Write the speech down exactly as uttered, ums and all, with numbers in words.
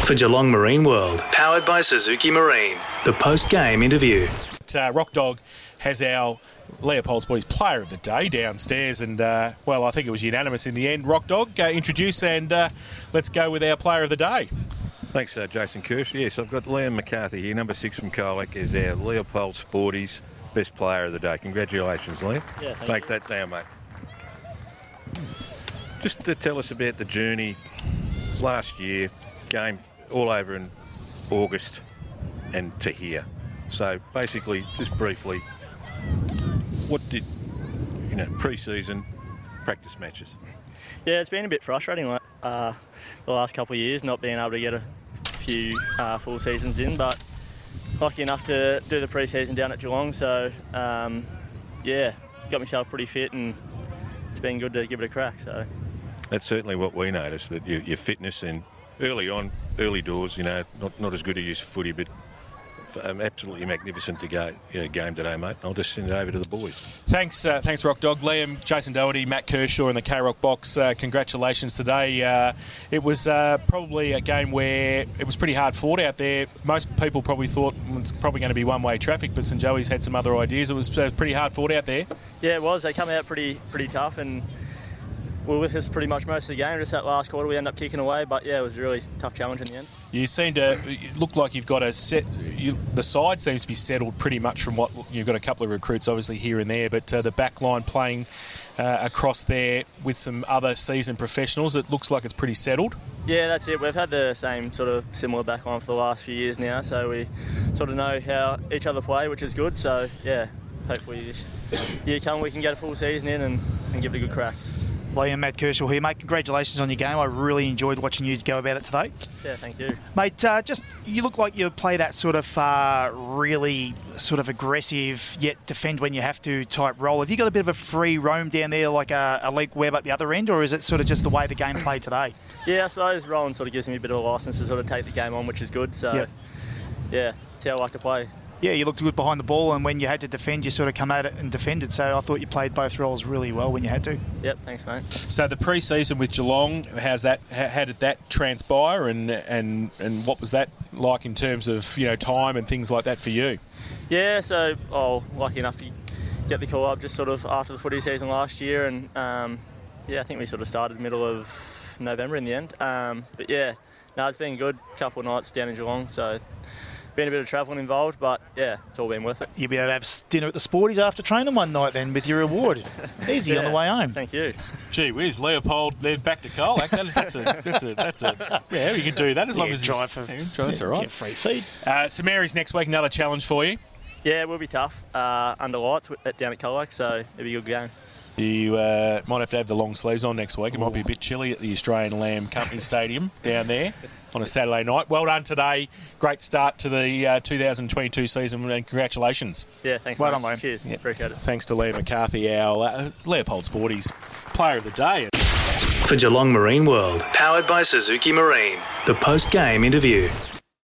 For Geelong Marine World, powered by Suzuki Marine, the post-game interview. Uh, Rock Dog has our Leopold Sporties Player of the Day downstairs, and uh, well, I think it was unanimous in the end. Rock Dog, uh, introduce and uh, let's go with our Player of the Day. Thanks, uh, Jason Kirsch. Yes, I've got Liam McCarthy here, number six from Colac, is our Leopold Sporties Best Player of the Day. Congratulations, Liam. Yeah, thank Take you. that down, mate. Just to tell us about the journey last year, game all over in August and to here. So basically, just briefly, what did, you know, pre-season practice matches? Yeah, it's been a bit frustrating like, uh, the last couple of years, not being able to get a few uh, full seasons in, but lucky enough to do the pre-season down at Geelong, so um, yeah, got myself pretty fit and it's been good to give it a crack. So that's certainly what we noticed, that your, your fitness and early on, early doors, you know, not, not as good a use of footy, but um, absolutely magnificent to go, you know, game today, mate. I'll just send it over to the boys. Thanks, uh, thanks, Rock Dog. Liam, Jason Doherty, Matt Kershaw in the K-Rock box. Uh, congratulations today. Uh, it was uh, probably a game where it was pretty hard fought out there. Most people probably thought it's probably going to be one-way traffic, but St Joey's had some other ideas. It was uh, pretty hard fought out there. yeah, it was. They come out pretty pretty tough and were with us pretty much most of the game. Just that last quarter we ended up kicking away, but yeah, it was a really tough challenge in the end. You seem to you look like you've got a set. You, the side seems to be settled pretty much from what you've got. A couple of recruits, obviously here and there, but uh, the back line playing uh, across there with some other seasoned professionals. It looks like it's pretty settled. Yeah, that's it. We've had the same sort of similar back line for the last few years now, so we sort of know how each other play, which is good. So yeah, hopefully this year come we can get a full season in and, and give it a good crack. Liam, Matt Kershaw here, mate. Congratulations on your game. I really enjoyed watching you go about it today. Yeah, thank you. Mate, uh, just you look like you play that sort of uh, really sort of aggressive, yet defend when you have to type role. Have you got a bit of a free roam down there like a, a Luke Webb at the other end, or is it sort of just the way the game played today? Yeah, I suppose Rowan sort of gives me a bit of a licence to sort of take the game on, which is good. So, yep. yeah, that's how I like to play. Yeah, you looked good behind the ball, and when you had to defend, you sort of come at it and defended. So I thought you played both roles really well when you had to. Yep, thanks, mate. So the pre-season with Geelong, how's that? How did that transpire, and and and what was that like in terms of, you know, time and things like that for you? Yeah, so oh, lucky enough to get the call up just sort of after the footy season last year, and um, yeah, I think we sort of started middle of November in the end. Um, but yeah, no, it's been good. Couple of nights down in Geelong, so. Been a bit of travelling involved, but yeah, it's all been worth it. You'll be able to have dinner at the Sporties after training one night then with your reward. Easy yeah, on the way home. Thank you. Gee whiz, Leopold, they're back to Colac. That, that's a, that's a, that's a, yeah, you can do that as long yeah, as try it's, for, yeah, try, that's all right. Get free feed. Uh, St Mary's next week, another challenge for you. Yeah, it will be tough. Uh, under lights down at Colac, so it'll be a good game. You uh, might have to have the long sleeves on next week. It might be a bit chilly at the Australian Lamb Company Stadium down there on a Saturday night. Well done today. Great start to the uh, two thousand twenty-two season, and congratulations. Yeah, thanks, well mate. done, Liam. Cheers. Yeah. Appreciate it. Thanks to Liam McCarthy, our uh, Leopold Sporties Player of the Day. For Geelong Marine World, powered by Suzuki Marine, the post-game interview.